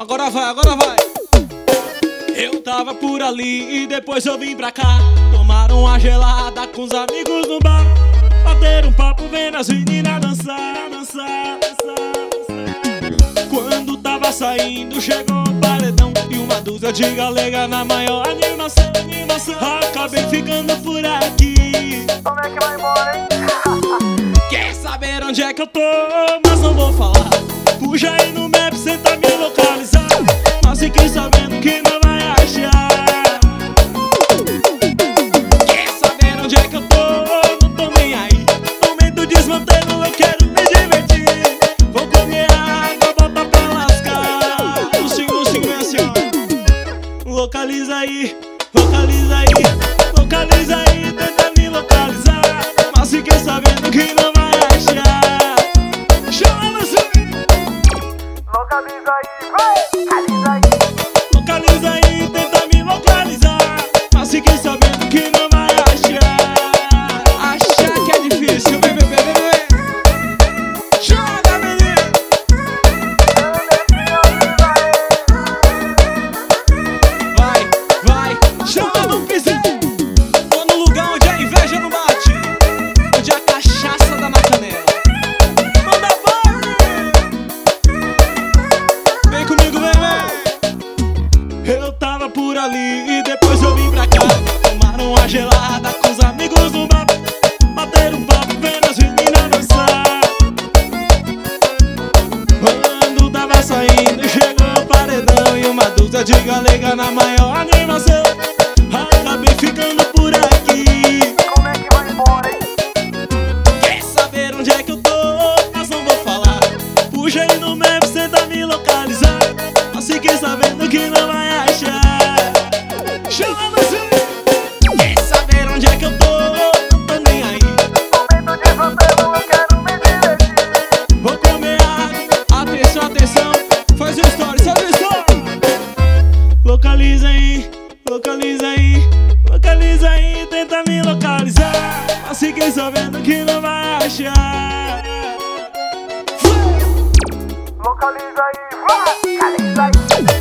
Agora vai, agora vai. Eu tava por ali e depois eu vim pra cá. Tomaram uma gelada com os amigos no bar. Bater um papo vendo as meninas dançar, dançar, dançar, dançar. Quando tava saindo chegou o paredão e uma dúzia de galega na maior animação, animação. Acabei ficando por aqui. Como é que vai embora, hein? Quer saber onde é que eu tô? Mas não vou falar. Puxa aí no Maps, tenta me localizar. Mas fiquei sabendo que não vai achar. Quer saber onde é que eu tô? Não tô nem aí. Momento desmantelo, eu quero me divertir. Vou comer água, bota pra lascar. No single é assim, ó. Localiza aí, localiza aí, localiza aí, tenta me localizar. Mas fiquei sabendo que não vai achar. Chama no swing. Localiza aí, vai! Localiza aí! Localiza aí, tenta me localizar. Mas fiquei sabendo que não vai achar. Achar que é difícil, vem, vem, vem, vem. Joga, menino. Vai, vai, chama no piso. Tô no lugar onde a inveja não bate, onde a cachaça dá na canela. Manda bala. Vem comigo, vem, vem. Eu tava por ali e depois eu vim pra cá. Tomaram uma gelada com os amigos no bar. Bateram um papo vendo as meninas dançar. Quando tava saindo chegou o paredão e uma dúzia de galega na maior animação. Acabei ficando por aqui. Como é que vai embora, hein? Quer saber onde é que eu tô? Mas não vou falar. Puxa aí no Maps, tenta me localizar. Mas fiquei sabendo que não vai achar. Chama no swing. Quer saber onde é que eu tô? Não tô nem aí. Momento de desmantelo, eu quero me divertir. Vou comer água. Atenção, atenção. Faz o story, faz o story. Localiza aí, localiza aí, localiza aí, tenta me localizar. Mas fiquei sabendo que não vai achar. Localiza aí, vai! Localiza aí!